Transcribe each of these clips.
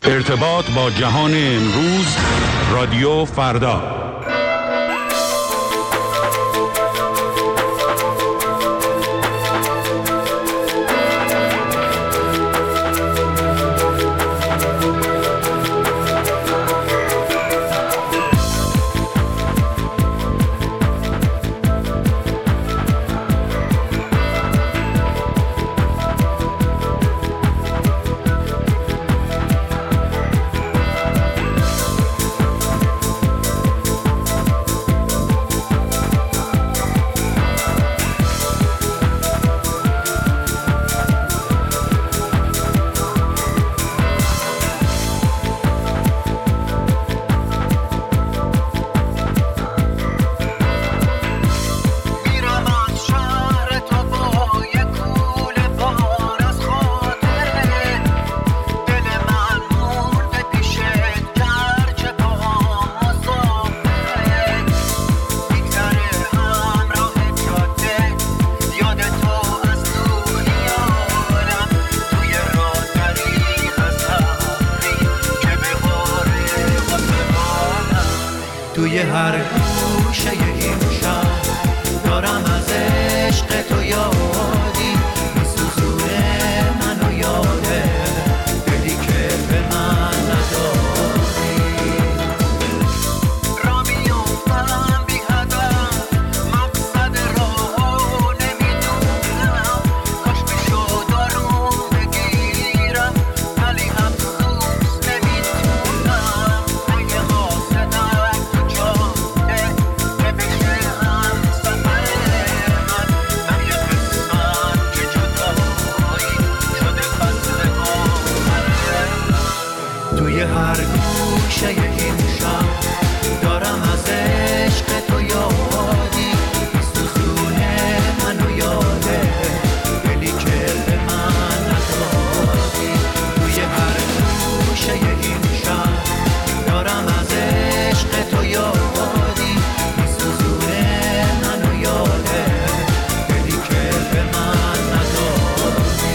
ارتباط با جهان امروز، رادیو فردا. توی هر گوشه این شهر دارم از عشق تو یادی میسوزونه منو یاده دلی که به من نداری را میافتم بی هدف مقصد راهو نمیدونم کاش میشد آروم بگیرم ولی افسوس نمیتونم اگه قاصدم تو جاده که بشه هم سفر من یه قسمت که جدایی شده فصل آخر توی هر گوشه این شهر دارم از عشق تو یادی میسوزونه منو یاده دلی که به من ندادی توی هر گوشه این شهر دارم از عشق تو یادی میسوزونه منو یاده دلی که به من ندادی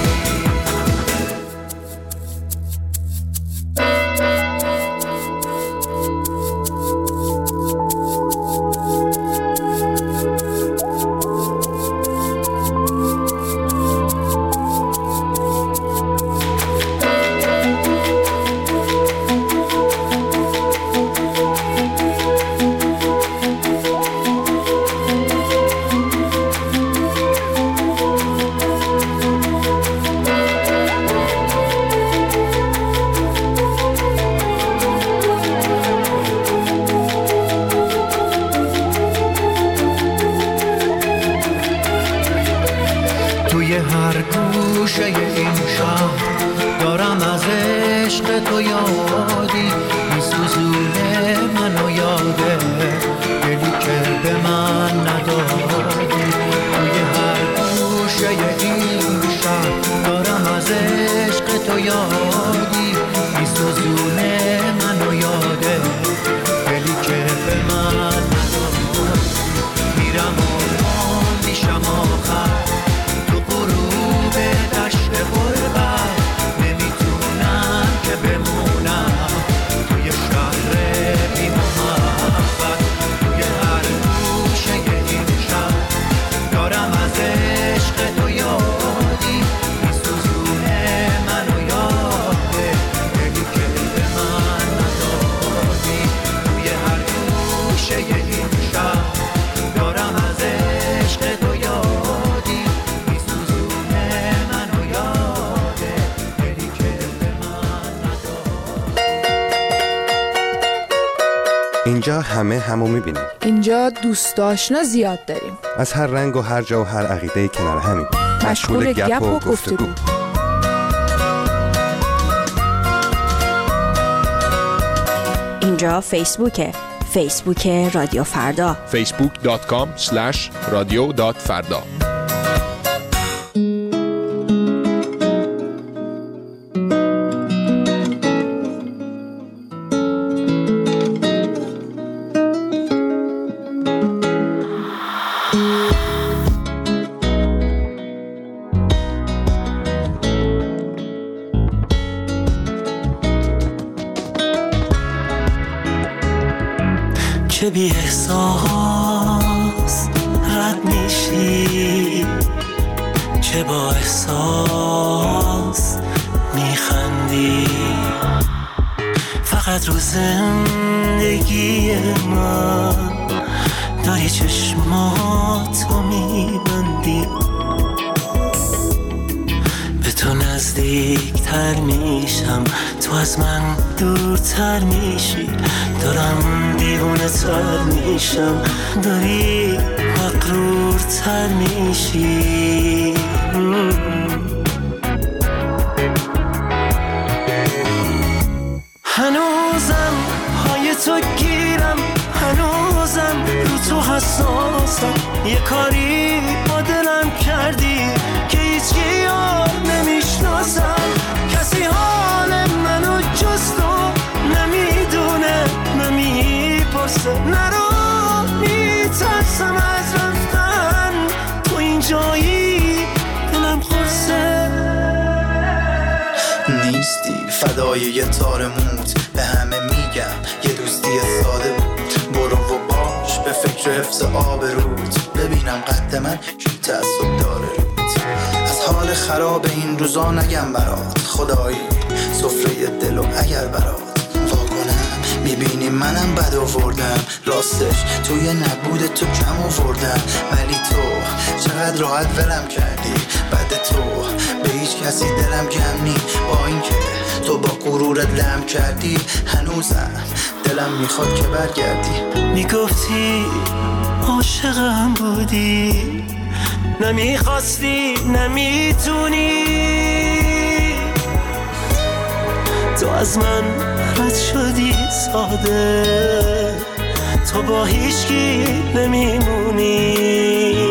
توی هر گوشه این شهر دارم از عشق تو یادی میسوزونه منو یاده دلی که به من ندادی توی هر گوشه این شهر دارم از عشق تو یادی میسوزونه منو یاده دلی که به من ندادی میرم و میشم آخر غروب دشت غربت نمیتونم که بمونم توی شهر بی محبت توی هر گوشه این شهر دارم از عشق تو یادی میسوزونه منو یاده دلی که به من ندادی توی هر گوشه این شهر دارم از عشق تو یادی اینجا همه همو میبینیم. اینجا دوست آشنا زیاد داریم. از هر رنگ و هر جا و هر عقیده کنار همیم. مشغول گپ و گفتگو. اینجا فیسبوک رادیو فردا. facebook.com/radio.farda. که بی احساس رد میشی، که با احساس میخندی. فقط رو زندگی من داری چشماتو میبندی، به تو نزدیکتر میشم، تو از من دورتر میشی، دارم دیوونه تر میشم، داری مغرورتر میشی. هنوزم پای تو گیرم، هنوزم رو تو حساسم، یه کاری با دلم کردی که هیچ یار نمیشناسم. کسی حال منو جز تو نمیدونه، نمیپرسه، نرو میترسم از رفتن، تو این جایی دلم خورسه. نیستی فدای یه تار موت، به همه میگم یه دوستی ساده بود، برو و باش به فکر حفظ آبروت، ببینم قد من کی تعصب داره روت. از حال خراب این روزا نگم برات، خدایی سفره دلو اگر برات واکنم، میبینی منم بد آوردم، راستش توی نبود تو کم آوردم، ولی تو چقدر راحت ولم کردی، بعد تو به هیچ کسی دلم گم نی، با اینکه تو با غرورت لم کردی، هنوزم دلم میخواد که برگردی. میگفتی عاشقم بودی، نمیخواستی، نمیتونی، تو از من رد شدی ساده، تو با هیچکی نمیمونی.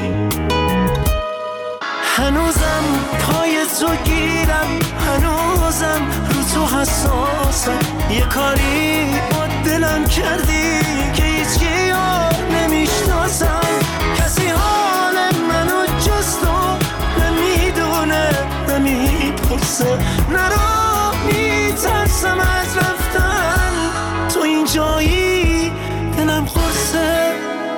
هنوزم پای تو گیرم، هنوزم رو تو حساسم، یه کاری با دلم کردی که هیچ یار نمیشناسم. کسی حال منو جز تو نمیدونه، نمیپرسه، نرو میترسم از رفتن، تو این جایی دلم خورسه.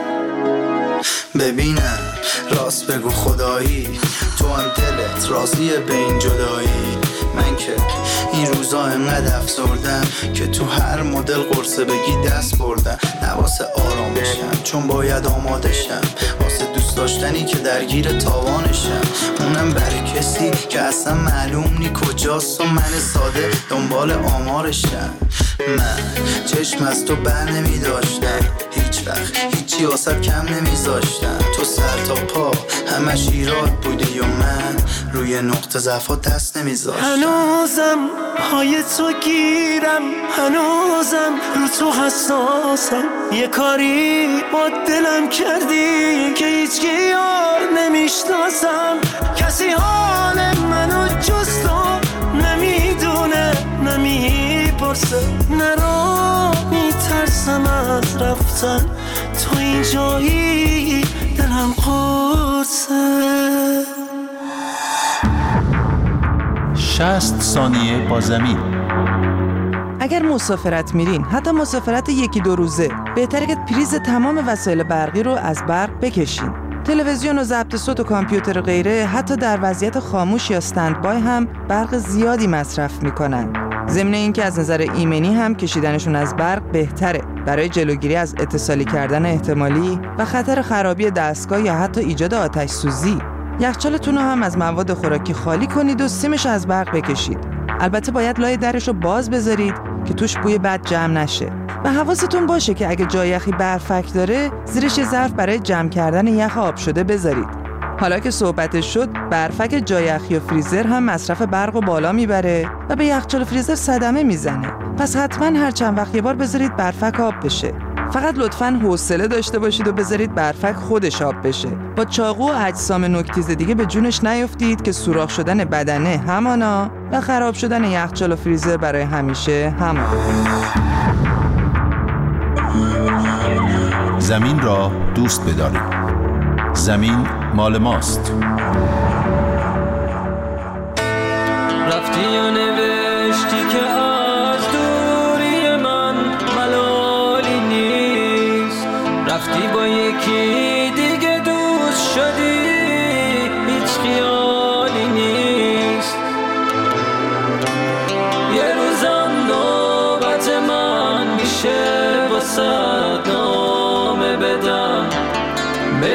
ببینم راست بگو خدایی، تو هم دلت راضیه به این جدایی؟ من که این روزا انقدر افسردم که تو هر مدل قرصه بگی دست بردم، نه واسه آرامشم چون باید آماده شم، واسه دوست داشتنی که درگیر تاوانشم، اونم برای کسی که اصلا معلوم نی کجاست و من ساده دنبال آمارشم. من چشم از تو بر نمی داشتم، هیچ وقت هیچی واسه کم نمیذاشتم، تو سر تا پا همش ایراد بودی و من روی نقطه ضعفات دست نمیذاشتم. هنوزم پای تو گیرم، هنوزم رو تو حساسم، یه کاری با دلم کردی که هیچ یار نمیشناسم. کسی حال منو جز تو نمیدونه، نمیپرسه، نرو میترسم از رفتن، تو این جایی دلم قرصه. 60 ثانیه با زمین. اگر مسافرت میرین، حتی مسافرت 1-2 روزه، بهتره که پریز تمام وسایل برقی رو از برق بکشین. تلویزیون و ضبط صوت و کامپیوتر و غیره حتی در وضعیت خاموش یا استندبای هم برق زیادی مصرف میکنن. ضمن اینکه از نظر ایمنی هم کشیدنشون از برق بهتره برای جلوگیری از اتصالی کردن احتمالی و خطر خرابی دستگاه یا حتی ایجاد آتش سوزی. یخچالتون رو هم از مواد خوراکی خالی کنید و سیمش از برق بکشید. البته باید لای درش رو باز بذارید که توش بوی بد جمع نشه. و حواستون باشه که اگه جای یخی برفک داره، زیرش یه ظرف برای جمع کردن یخ آب شده بذارید. حالا که صحبتش شد، برفک جای یخی و فریزر هم مصرف برق رو بالا میبره و به یخچال و فریزر صدمه میزنه. پس حتما هر چند وقت یه بار بذارید برفک آب بشه. فقط لطفاً حوصله داشته باشید و بذارید برفک خودش آب بشه. با چاقو و اجسام نوک‌تیز دیگه به جونش نیفتید که سوراخ شدن بدنه همانا و خراب شدن یخچال و فریزر برای همیشه همان. زمین را دوست بدارید. زمین مال ماست. رفتی و نوشتی که از دوری من ملالی نیست،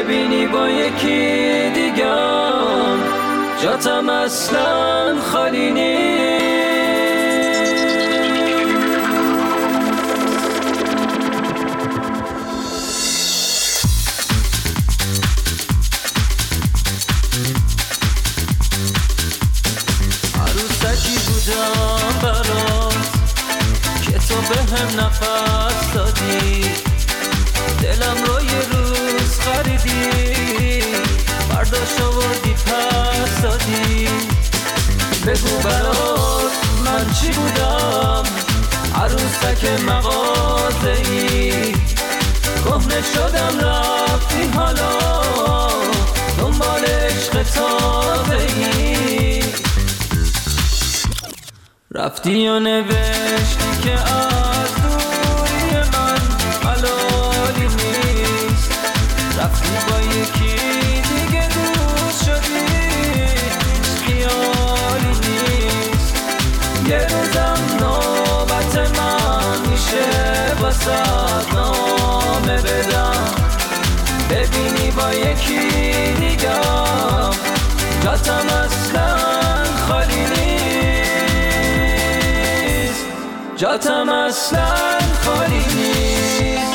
ببینی با یکی دیگم جاتم اصلا خالی نیست. عروسکی بودم برات که تو به هم نفس دادی، دلم رو یه روز خریدی، برداشت آوردی پس دادی. بگو برات من چی بودم، عروسک مغازه‌ای، کهنه شدم رفتی حالا دنبال عشق تازه‌ای. رفتی و نوشتی که از دوری من حلالی نیست، رفتی با یکی دیگه دوست شدی، هیچ خیالی نیست. یه روزم نوبت من میشه واسه نامه بدم، ببینی با یکی دیگم جاتم اصلا خالی نیست، جاتم اصلا خالی نیست.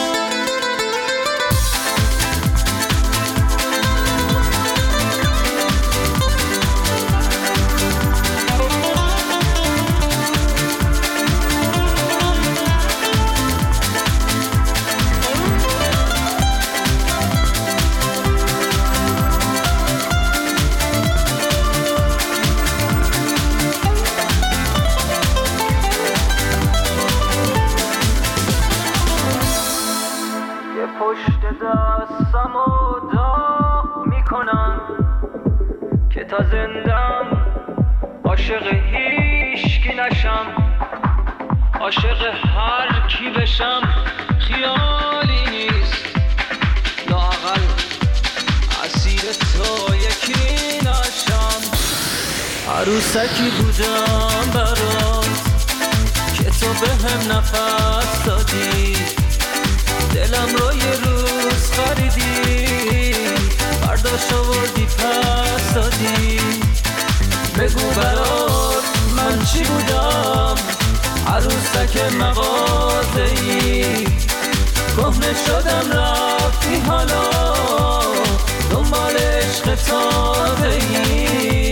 پشت دستم و داغ میکنم که تا زندم عاشق هیچکی نشم، عاشق هر کی بشم خیالی نیست، لااقل اسیر تو یکی نشم. عروسکی بودم برات که تو به هم نفس دادی، دلم رو یه روز خریدی، برداشت آوردی پس دادی. بگو برات من چی بودم، عروسک مغازه‌ای، کهنه شدم رفتی حالا دنبال عشق تازه‌ای.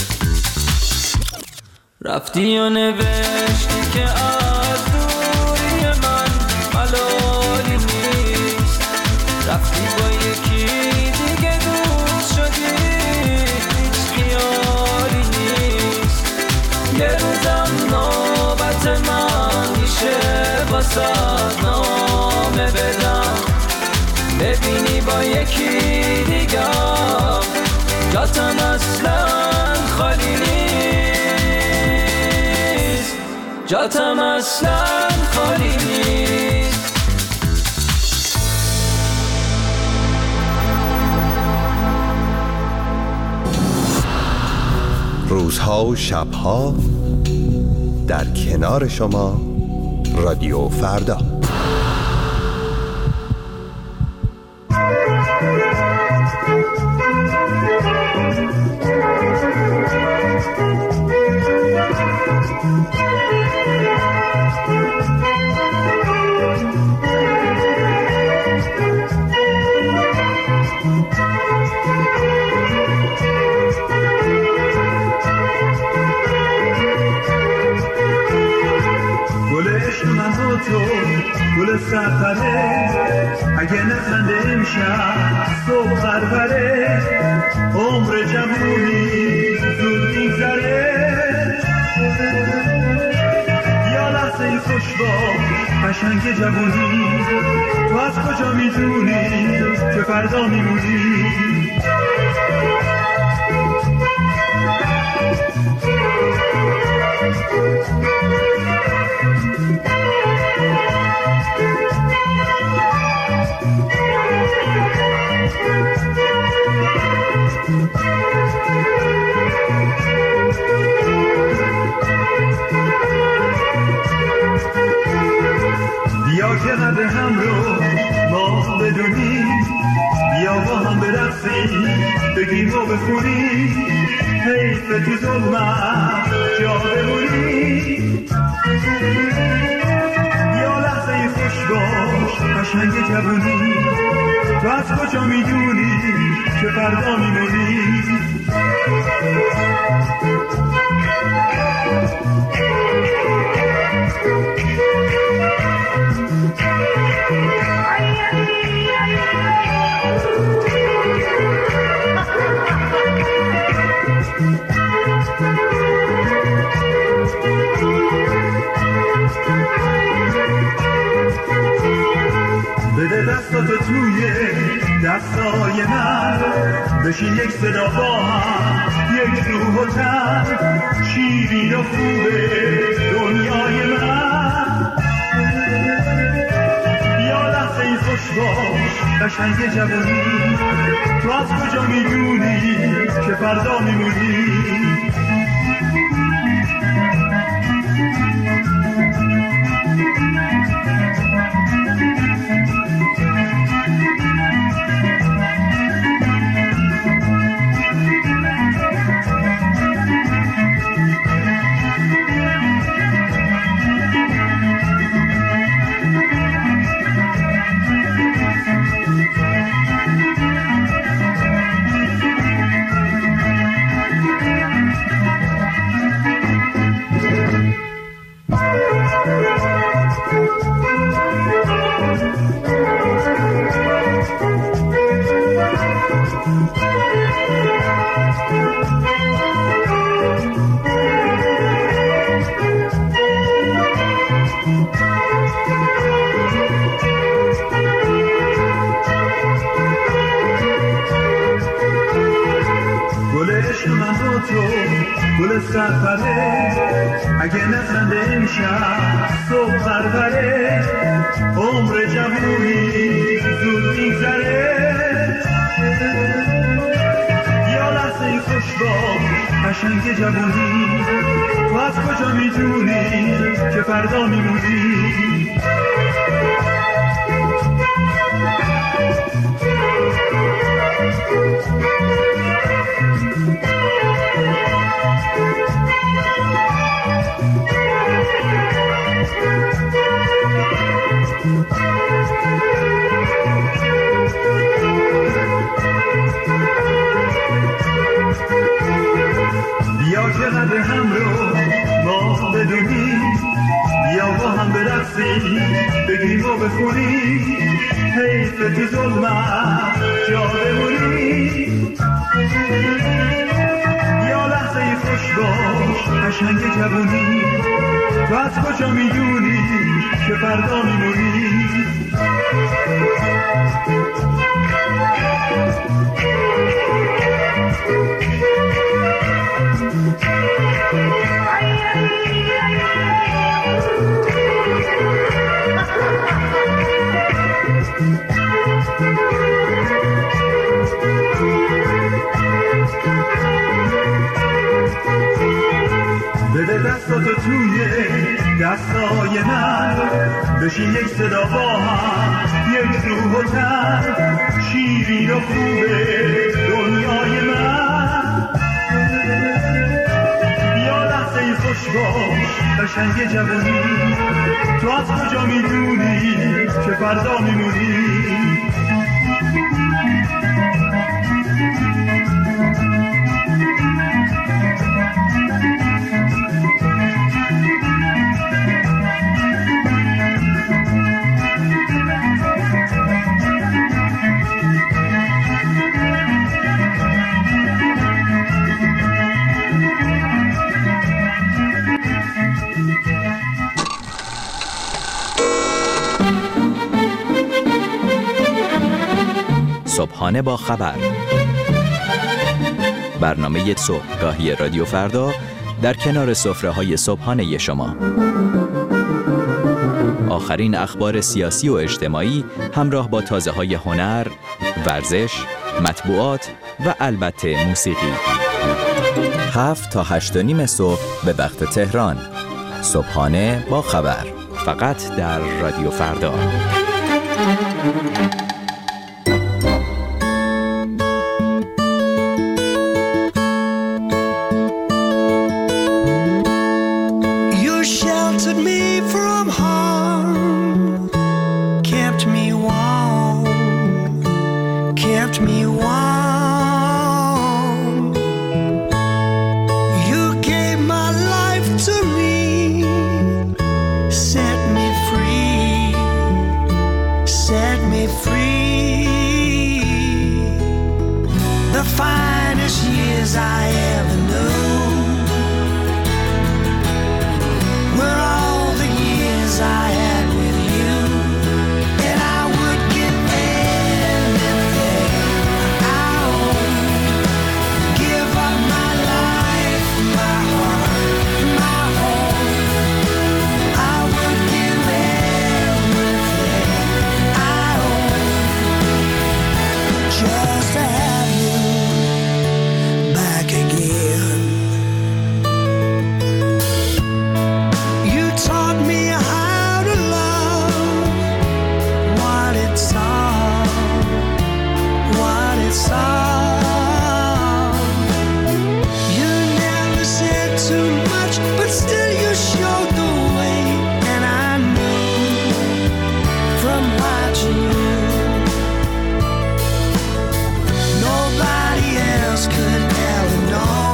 رفتی و نوشتی که از دوری من حلالی نیست، رفتی با یکی دیگه دوست شدی، هیچ خیالی نیست. یه روزم نوبت من میشه واسه نامه بدم، ببینی با یکی دیگم جاتم اصلا خالی نیست، جاتم اصلا خالی نیست. روزها و شبها در کنار شما رادیو فردا. گل سفره اگه نخنده امشب صبح غربره، عمر جوونی زود میگذره. یا لحظه خوشبا قشنگ جوونی، تو از کجا میدونی که فردا میمونی؟ بیا که قدر هم رو ما بدونیم، بیا با هم بخونی، حیف تو ظلمت جا بمونی. یا لحظه خوش باش قشنگ جوونی، تو از کجا میدونی که فردا میمونی؟ بده دستاتو توی دستای من، بشین یک صدا با هم، یک روح و تن، شیرین و خوبه دنیای من. یا لحظه ای خوش باش قشنگ جوانی، تو از کجا میدونی که فردا میمونی؟ گل سرپره اگه نخنده امشب صبح پروره، عمر جوونی زود میگذره. یا لحظه خوش باش قشنگ جوونی، تو از کجا میدونی که فردا میمونی؟ بیا که قدر هم رو ما بدونی، بیا با هم برقصی بگیم و بخونی، حیف تو ظلمت جا بمونی. یا لحظه خوش باش قشنگ جوونی، تو از کجا میدونی که فردا میمونی؟ بده دستاتو توی دستای من، بشین یک صدا با هم، یک روح و تن، شیرین و خوبه دنیای من. یا لحظه ای خوش باش قشنگ جوانی، تو از کجا میدونی که فردا میمونی؟ صبحانه با خبر، برنامه صبحگاهی رادیو فردا در کنار سفره‌های صبحانه شما. آخرین اخبار سیاسی و اجتماعی همراه با تازه‌های هنر، ورزش، مطبوعات و البته موسیقی. 7 تا 8:30 صبح به وقت تهران. صبحانه با خبر، فقط در رادیو فردا. sheltered me from harm, kept me warm, kept me warm. You gave my life to me, set me free, set me free. The finest years I ever knew were all the years I had with you. And I would give anything I own, give up my life, my heart, my home. I would give everything I own just to have you back again. You taught me how to love what it's all, what it's all. You never said too much, but still you showed the way. And I knew from watching you, nobody else could ever know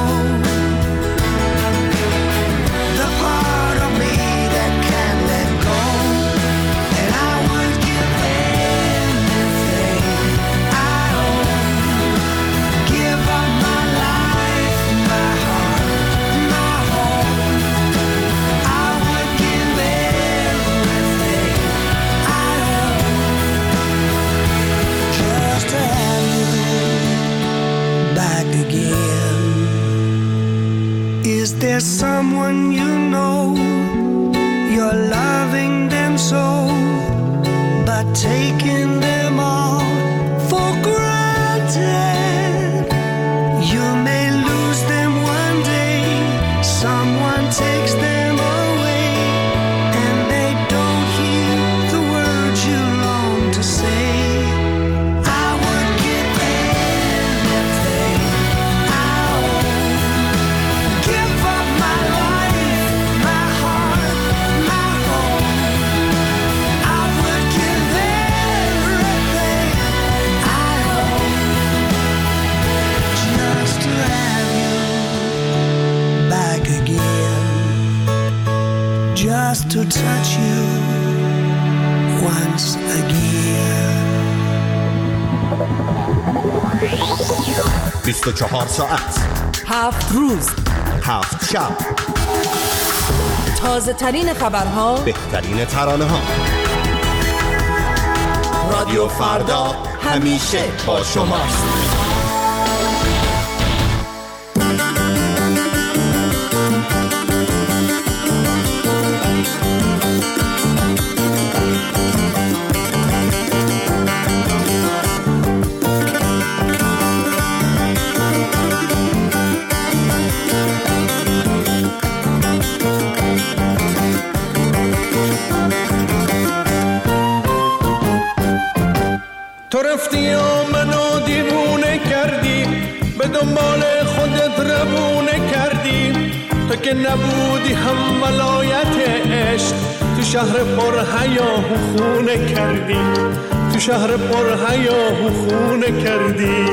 the part of me that can't let go. And I would give anything I own, give up my life, my heart, my home. I would give everything I own just to have you back again. Is there someone you know, you're loving them so, but taking them all for granted? You may lose them one day, someone takes them away, and they don't hear the words you long to say. I would give anything I own, give up my life, my heart, my home. I would give everything I own just to have you back again, just to touch you once again. 24 ساعت 7 روز 7 شب، تازه ترین خبرها، بهترین ترانه ها. رادیو فردا همیشه با شماست. تو رفتی و منو دیوونه کردی، به دنبال خودت روونه کردی. تو که نبودی هم ولایت عشق، تو شهر پر حیاهو خونه کردی، تو شهر پر حیاهو خونه کردی.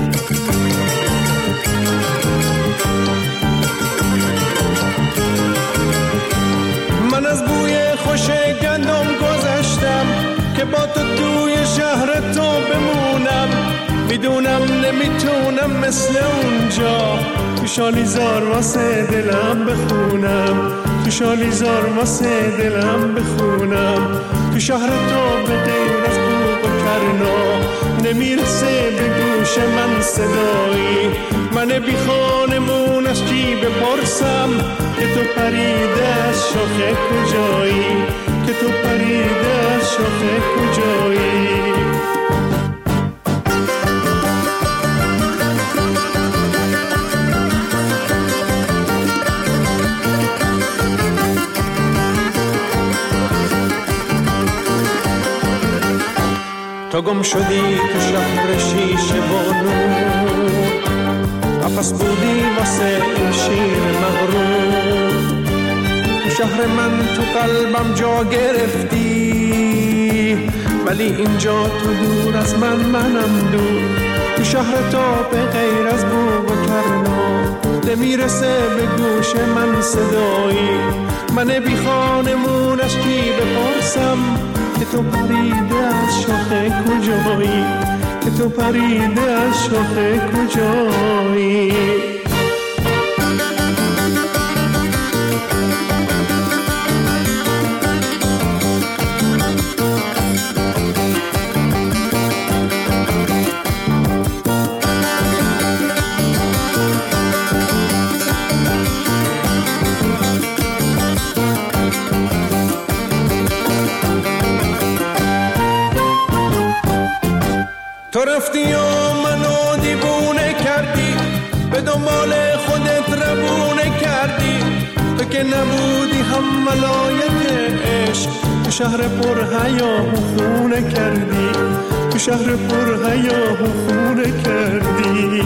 من از بوی خوش گندم گذشتم که با تو توی شهر تو بمونم. میدونم نمیتونم مثل اونجا تو شالیزار واسه دلم بخونم، تو شالیزار واسه دلم بخونم. تو شهر تو به غیر از بوق و کرنا نمیرسه به گوش من صدایی. من بی خانمون از کی بپرسم که تو پریده از شاخه کجایی، که تو پریده از شاخه کجایی. تو گم شدی تو شهر شیشه و نور، قفس بودی واسه این شیر مغرور. تو شهر من تو قلبم جا گرفتی، ولی اینجا تو دور از منم دور. تو شهر تا به غیر از بوق و کرنا نمیرسه به گوش من صدایی. من بی خانمونش کی بپرسم که تو پریده از شاخه کجایی، که تو پریده از شاخه کجایی. تو رفتی و منو دیوونه کردی، به دنبال خودت روونه کردی. تو که نبودی هم ولایت عشق، تو شهر پر حیا و خونه کردی، تو شهر پر حیا و خونه کردی.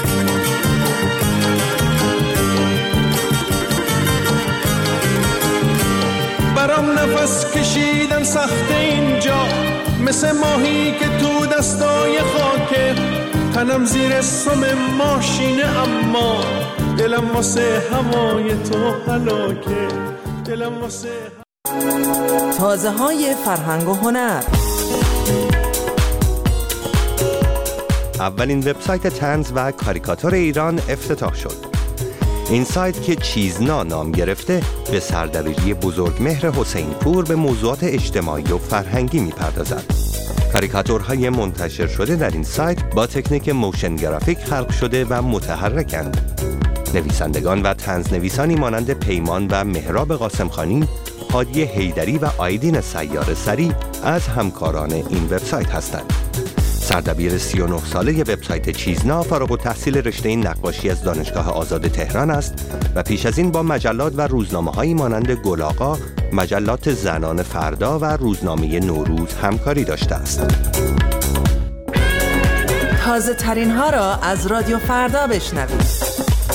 برام نفس کشیدن سخت اینجا، مثل ماهی که تو دستای خاکه. تنم زیر سم ماشینه اما دلم واسه هوای تو هلاکه، دلم واسه تازه های فرهنگ و هنر. اولین وبسایت طنز و کاریکاتور ایران افتتاح شد. این سایت که چیزنا نام گرفته به سردبیری بزرگمهر حسین پور به موضوعات اجتماعی و فرهنگی می‌پردازد. کاریکاتورهای منتشر شده در این سایت با تکنیک موشن گرافیک خلق شده و متحرکند. نویسندگان و طنزنویسانی مانند پیمان و مهراب قاسمخانی، هادی حیدری و آیدین سیار سری از همکاران این وبسایت هستند. سردبیر 39 ساله وبسایت چیزنا فارغ التحصیل رشته نقاشی از دانشگاه آزاد تهران است و پیش از این با مجلات و روزنامه‌هایی مانند گل آقا، مجلات زنان فردا و روزنامه نوروز همکاری داشته است. تازه ترین ها را از رادیو فردا بشنوید.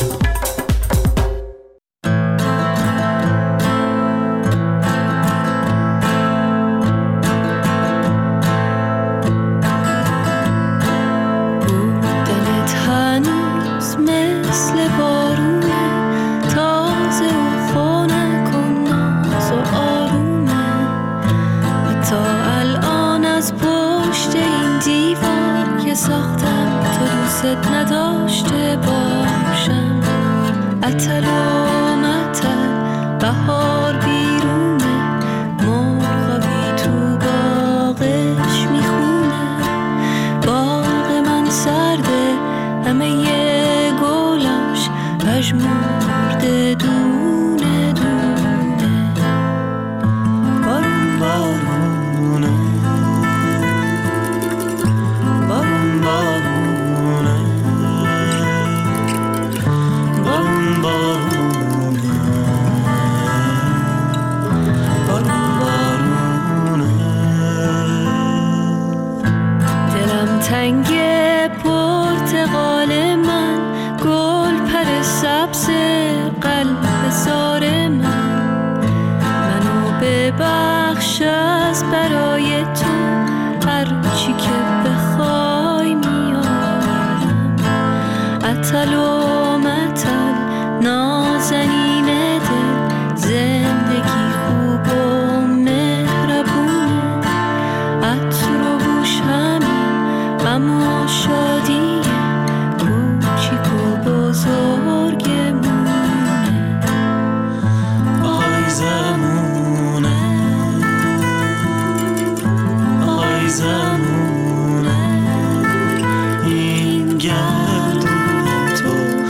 نداشته باشم اتل و متل بهار بیرونه، مرغابی تو باغش میخونه. باغ من سرده همه ی گلاش پژمرده دونه دونه. بارون بارونه بارون بارونه تنگ پرتقال من، گل پر سبز قلب زار من. منو ببخش از برای تو، هر چی که بخوای میارم. اتل و متل نازنین دل، زندگی خوب و مهربونه. عطر و بوش همین غم و شادی، کوچیک و بزرگمونه. آی زمونه آی زمونه، این گردون تو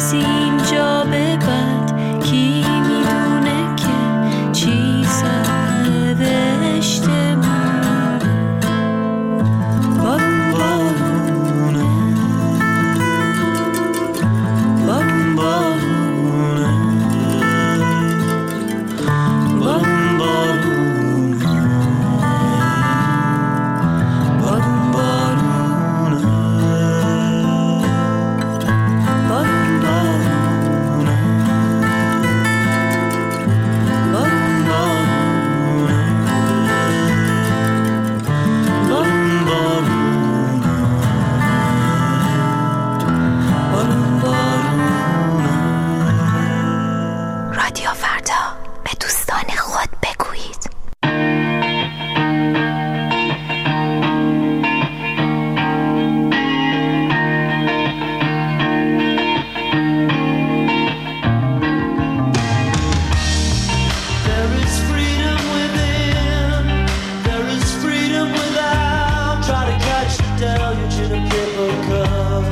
از اینجا به بعد کی میدونه که چی سر نوشته مونه. بارون بارونه، بارون بارونه، بارون بارونه، بارون بارونه، بارون بارونه، بارون بارونه، بارون بارونه، بارون بارونه. رادیو فردا، به دوستان خود بگویید. There is freedom within, there is freedom without. Try to catch the deluge in a paper cup.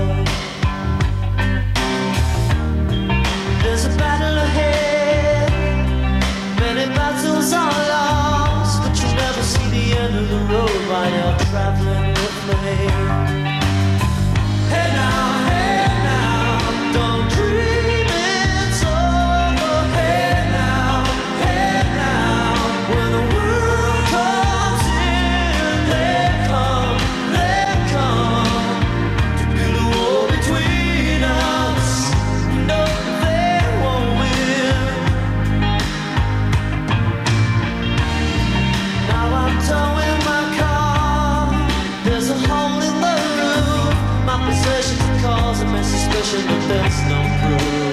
There's a battle ahead, many battles are lost, but you never see the end of the road while you're traveling with me. Hey now, don't dream it's over. Hey now, when the world comes in, they come to build a wall between us. No, they won't win. Now I'm towing my car. There's a hole in the roof. My possessions are causing me suspicion, but there's no proof.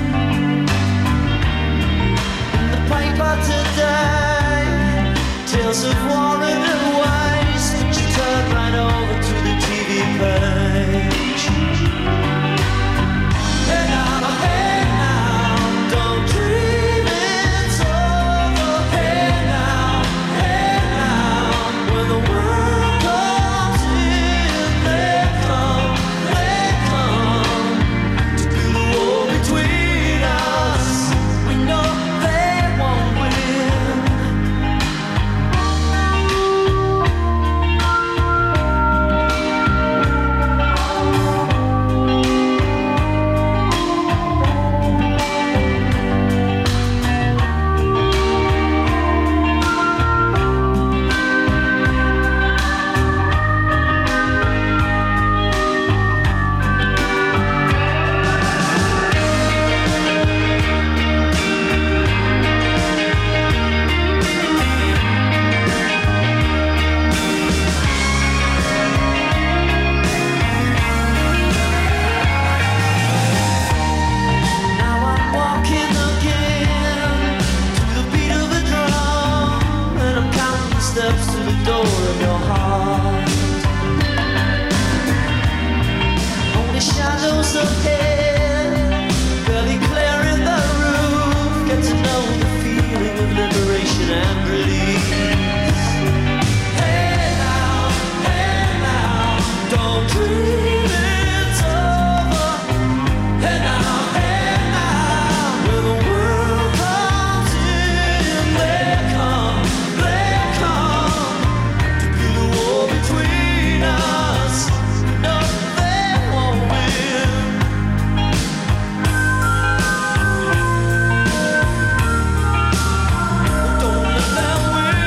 In the paper today, tales of war and waste, but you turn right over to the TV page. Hey now, don't dream it's over. Hey now, when the world comes in, they come to build a wall between us. We know they won't win. Now I'm walking again to the beat of a drum, and I'm counting the steps to the door of your heart. Only shadows ahead, barely clearing the roof. Get to know the feeling of liberation and release. Hey now, don't dream it's over. Hey now, when the world comes in, they come to build a wall between us. No, they won't win. Don't let them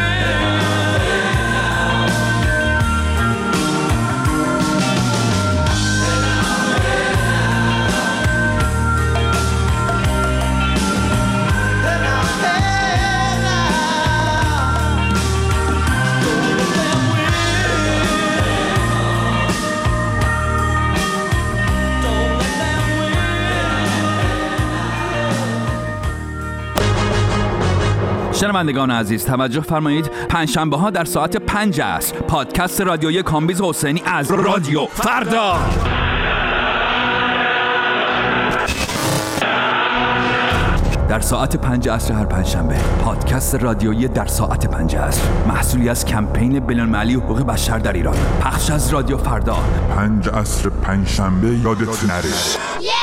شنوندگان عزیز توجه فرمایید، پنجشنبه ها در ساعت 5 عصر پادکست رادیویی کامبیز حسینی از رادیو فردا. در ساعت 5 عصر هر پنجشنبه پادکست رادیویی در ساعت 5 عصر، محصولی از کمپین بین‌المللی حقوق بشر در ایران، پخش از رادیو فردا. 5 عصر پنجشنبه یادت نره.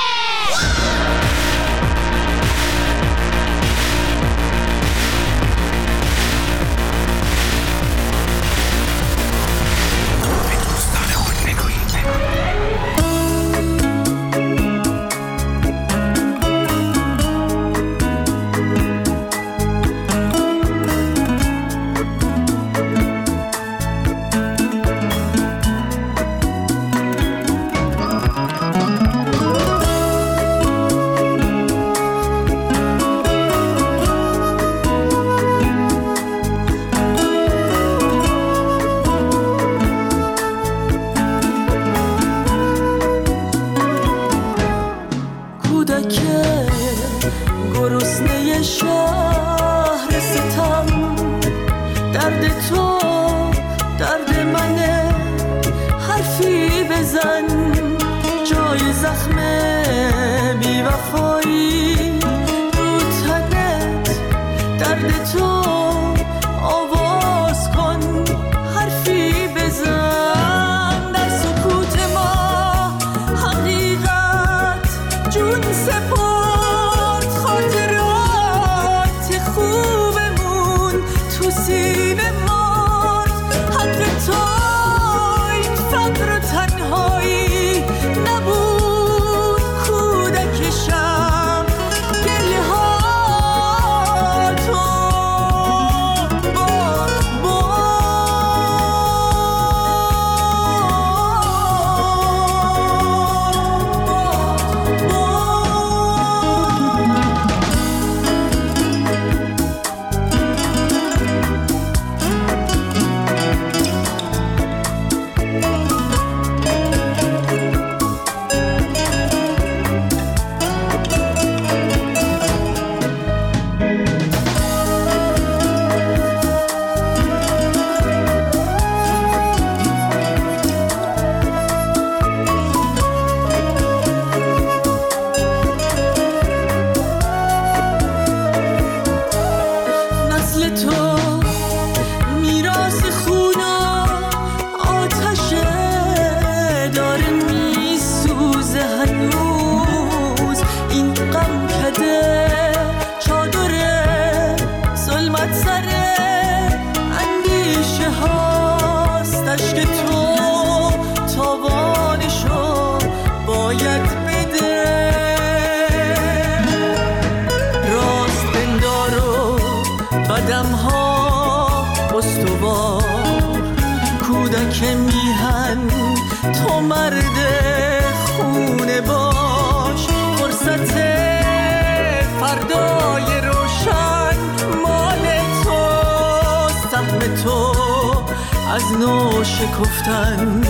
شکفتن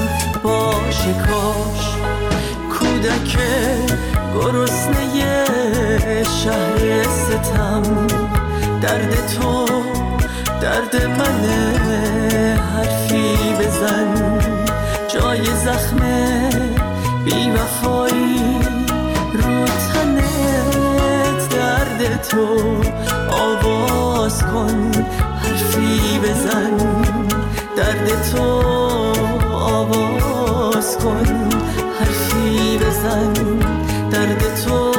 باشه کاش کودک گرسنه شهر ستم درد تو درد منه حرفی بزن جای زخم بی وفایی رو تنت درد تو آواز کن حرفی بزن درد تو آواز کن حرفی بزن درد تو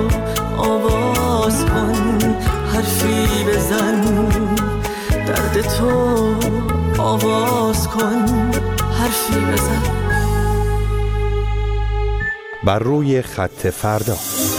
آواز کن حرفی بزن درد تو آواز کن حرفی بزن. بر روی خط فردا.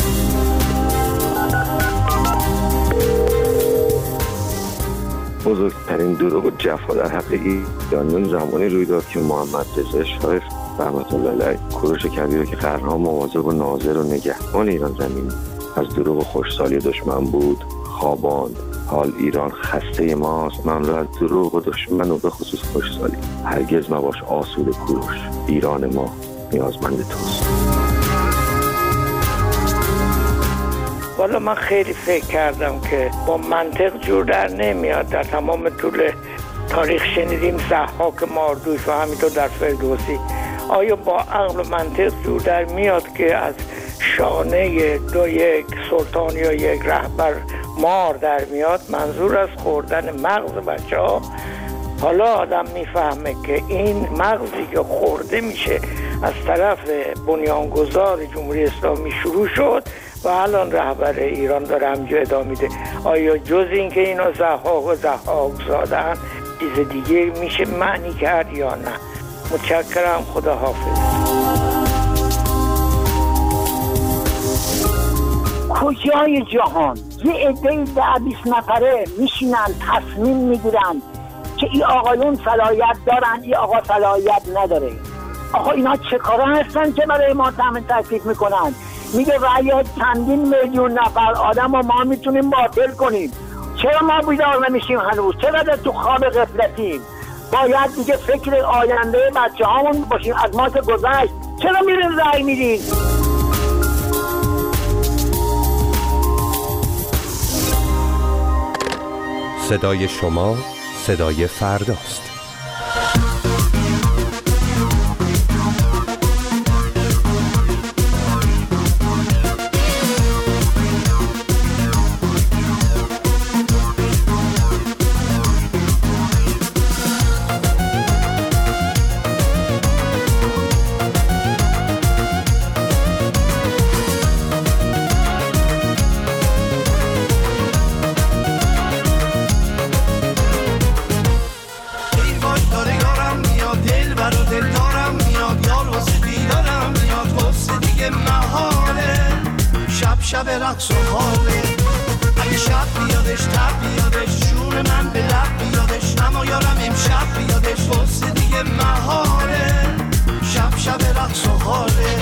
بزرگترین دروغ و جفا در حق ایرانیان زمانی روی داد که محمد رضا شایخ رحمت الله علیه کوروش کبیر که قرنها مواظب و ناظر و نگهبان ایران زمین از دروغ و خوشسالی دشمن بود خواباند. حال ایران خسته ماست، مملو از دروغ و دشمن و به خصوص خوشسالی. هرگز مباش آسوده کوروش، ایران ما نیازمند توست. والا من خیلی فکر کردم که با منطق جور در نمیاد. در تمام طول تاریخ شنیدیم ضحاک ماردوش و همینطور در فردوسی. آیا با عقل و منطق جور در میاد که از شانه یک سلطان یا یک رهبر مار در میاد؟ منظور از خوردن مغز بچه ها حالا آدم میفهمه که این مغزی که خورده میشه از طرف بنیانگذار جمهوری اسلامی شروع شد و الان رهبر ایران داره همینجا ادامه میده. آیا جز این که اینا ضحاک و ضحاک زادن چیز دیگه میشه معنی کرد یا نه؟ متشکرم، خدا حافظ. کجای جهان یه عده‌ای 10-20 نفره میشینن تصمیم میگیرن که این آقایون صلاحیت دارن، این آقا صلاحیت نداره؟ آقا اینا چه کاره هستن که برای ما تامین تکلیف میکنن؟ میگه رأی چندین میلیون نفر آدم و ما میتونیم باطل کنیم. چرا ما بیدار نمیشیم هنوز؟ چرا در تو خواب غفلتیم؟ باید دیگه فکر آینده بچه هامون باشیم. از ما که گذشت چرا میرین رأی میدین؟ صدای شما صدای فرداست. شب رقص و حاله اگه شب بیادش تب بیادش جون من به لب بیادش اما یارم امشب بیادش واسه دیگه محاله شب رقص و حاله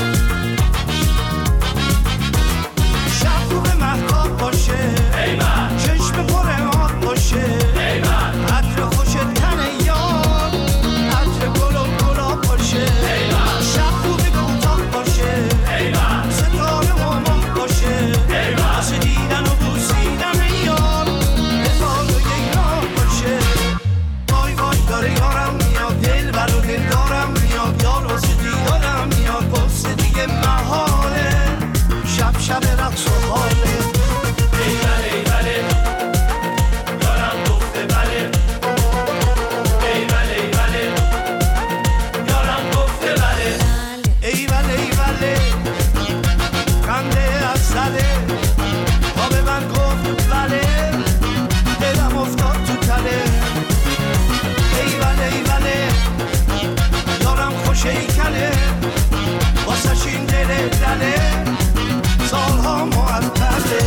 شب رو به محتاب باشه چشم پر آب باشه عطر خوش تن یار عطر گل و گلاب باشه شب رو به کوتاه باشه ستاره واسه دیدن و بوسیدن یار هزار و یک راه باشه وای وای داره یارم میاد دل بر و دل دارم میاد یار واسه دیدارم میاد واسه دیگه محاله شب رقص و حاله ای بله یارم گفته بله ای بله یارم گفته بله ای بله خنده از سره با به من گفت بله دلم افتاد تو تله ای بله یارم خوش ایکله واسش این دل دله سالها معطله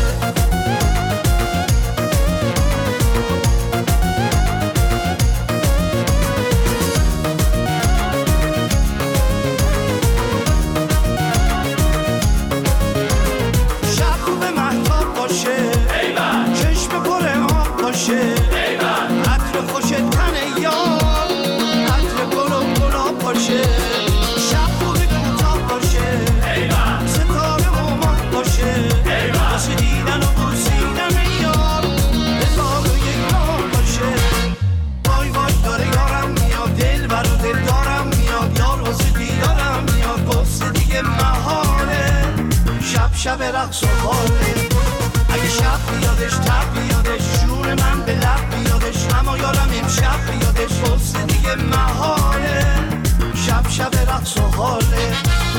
چشم پر آب باشه عطر خوش تن یار عطر گل و گلاب باشه شب رو به کوتاه باشه ستاره اومد باشه واسه دیدن و بوسیدن یار هزار و یک راه باشه وای وای داره یارم میاد دل بر و دل دارم میاد یار واسه دیدارم میاد واسه دیگه محاله شب رقص و حاله اگه شب بیادش تب بیادش جون من به لب بیادش اما یارم امشب بیادش واسه دیگه محاله شب رقص و حاله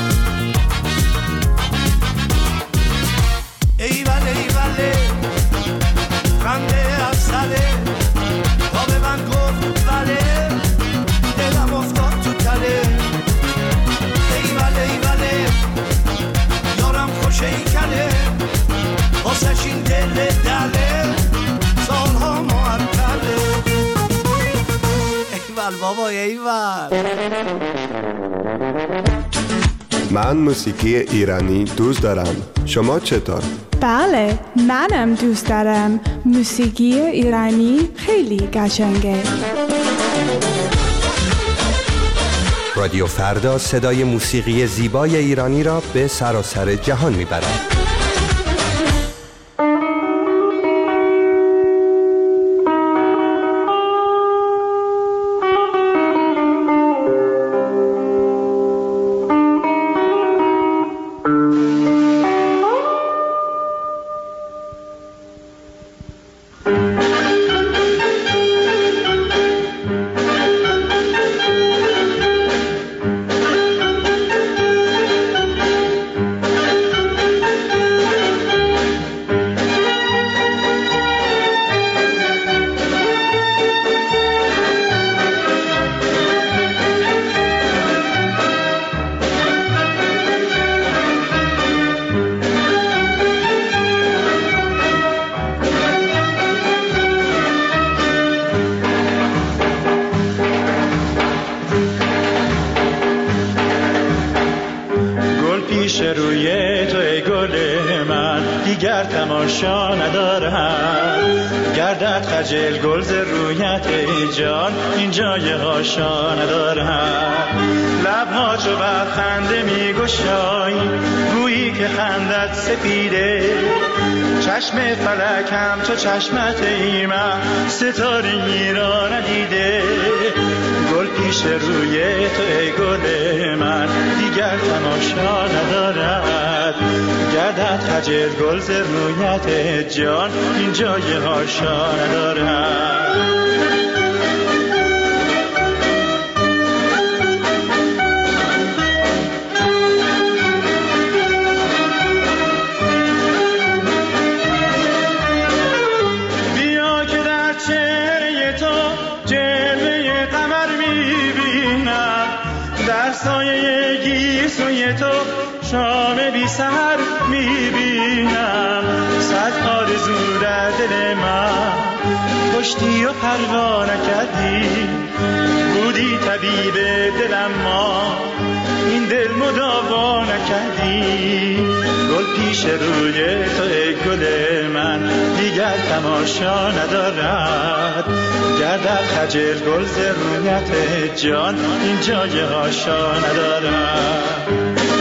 ای بله خنده از سره تا به من گفت بله دلم افتاد تو تله ای بله یارم خوش ایکله واسش این دل دله سالها معطله ایول بابا ایول. من موسیقی ایرانی دوست دارم. شما چطور؟ بله، منم دوست دارم. موسیقی ایرانی خیلی قشنگه. رادیو فردا صدای موسیقی زیبای ایرانی را به سراسر جهان میبرد. گل من دیگر تماشا ندارد. گردد خجل گل ز رویت ای جان این جای هاشا ندارد. لبها چو بر خنده می گشایی گویی که خندت سپیده. چشم فلک هم چو چشمت ای من ستاره‌ای را ندیده. گل پیش روی تو ای گل من دیگر تماشا ندارد. گردد خجل گل ز رویت جان این جای هاشا ندارد. سایه گیسوی تو شام بی سحر میبینم. صد آرزو در دل من کشتی و پروا نکردی. بودی طبیب دلم ما این دل مداوا نکردی. گل پیش روی تو ای گل من دیگر تماشا ندارد. گردد خجل گل ز رویت جان این جای هاشا ندارد.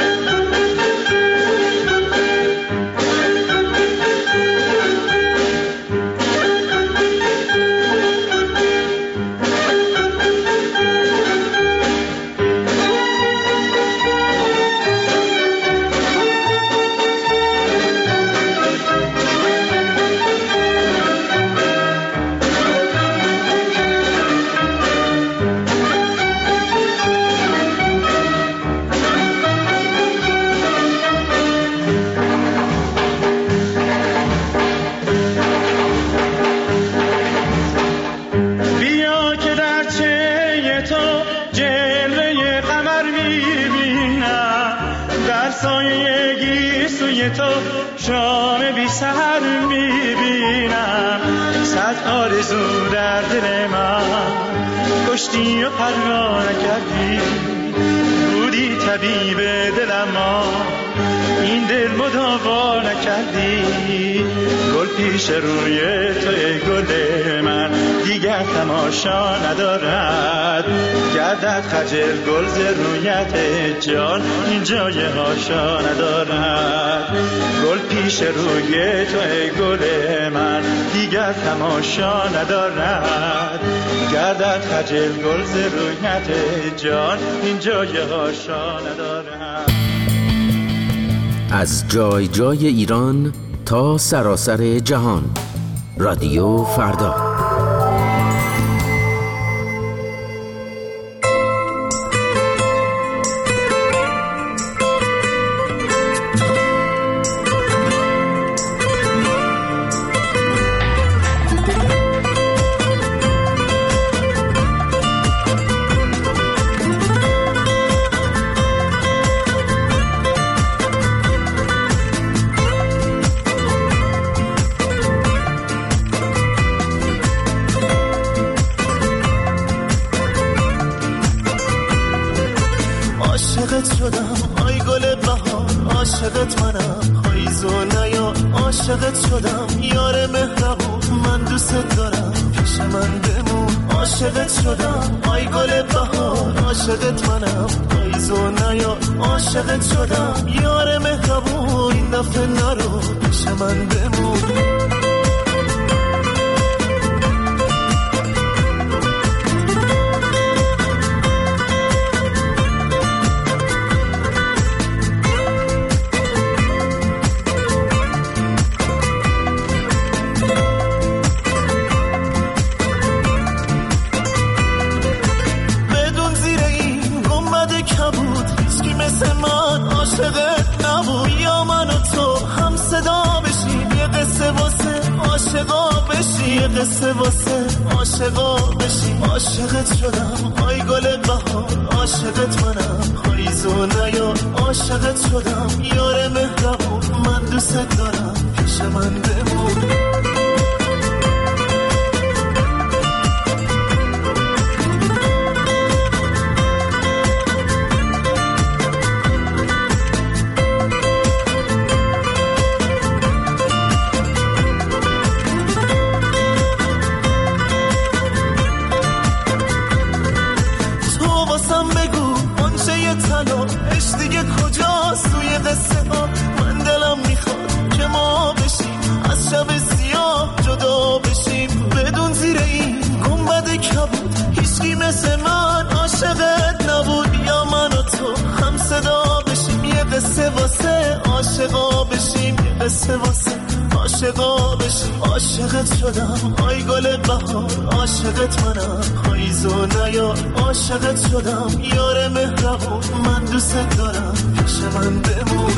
تو شام بی سحر میبینم. صد آرزو در دل من کشتی و پروا نکردی. بودی طبیب دلم ما این دل مداوا نکردی. گل پیش روی تو ای گل من دیگر تماشا ندارد. گردد خجل گل ز رویت جان این جای هاشا ندارد. گل پیش روی تو ای گل من دیگر تماشا ندارد. گردد خجل گل ز رویت جان این جای هاشا ندارد. از جای جای ایران تا سراسر جهان، رادیو فردا. عاشقت شدم آی گل بهار، عاشقت منم پاییزو نیا. عاشقت شدم یار مهربون، من دوست دارم پیش من بمون. عاشقت شدم آی گل بهار، عاشقت منم پاییزو نیا. عاشقت شدم یار مهربون، این دفعه نرو پیش من بمون. یه قصه واسه عاشقا بشیم. عاشقت شدم آی گل بهار، عاشقت منم پاییزو نیا. عاشقت شدم یار مهربون، من دوست دارم پیش من بمون. میرسه واسه عاشقا بشی. عاشقت شدم آی گل بهار، عاشقت منم پاییز و نیار. عاشقت شدم یار مهربون، من دوست دارم پیش من بمون.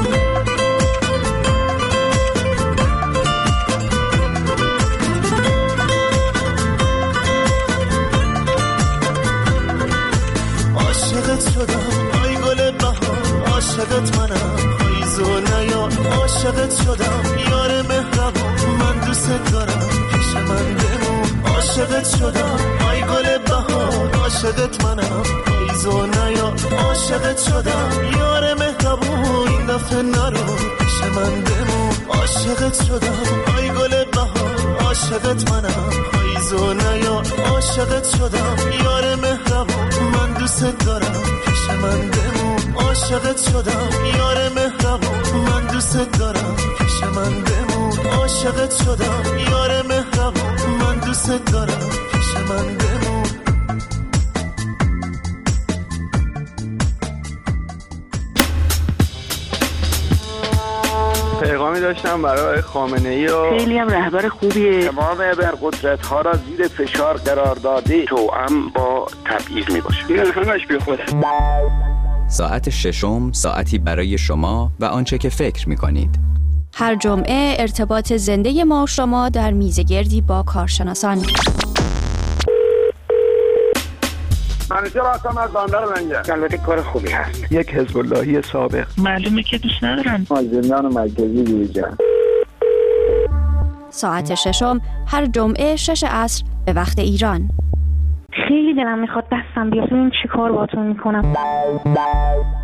عاشقت شدم آی گل بهار، عاشقت منم پاییز و نیار. عاشقت شدم یار مهربون، من دوست دارم پیش من بمون. عاشقت شدم آی گل بهار، عاشقت منم پاییز و نیار. عاشقت شدم یار مهربون، این دفعه نرو پیش من بمون. عاشقت شدم آی گل بهار، عاشقت منم پاییز و نیار. عاشقت شدم یار مهربون، من دوست دارم پیش من بمون. عاشقت شدم یار مهربون، من دوست دارم پیش من بمون. عاشقت شدم یار مهربون، من دوست دارم پیش من بمون. پیغامی داشتم برای خامنه‌ای و خیلی هم رهبر خوبیه. تمام ابرقدرت‌ها را زیر فشار قرار داده، توأم با تبعیض میباشه. این همش بی خوده. ساعت ششم ساعتی برای شما و آنچه که فکر می‌کنید. هر جمعه ارتباط زنده ما و شما در میزگردی با کارشناسان. منیجر هستم از بندر منجر. البته کار خوبی هست. یک حزب اللهی سابق. معلومه که دوست ندارم. از زندان مرکزی بیرون. ساعت ششم هر جمعه 6 عصر به وقت ایران. خیلی دلم میخواد دستم بیاد، این چی کار باتون میکنم.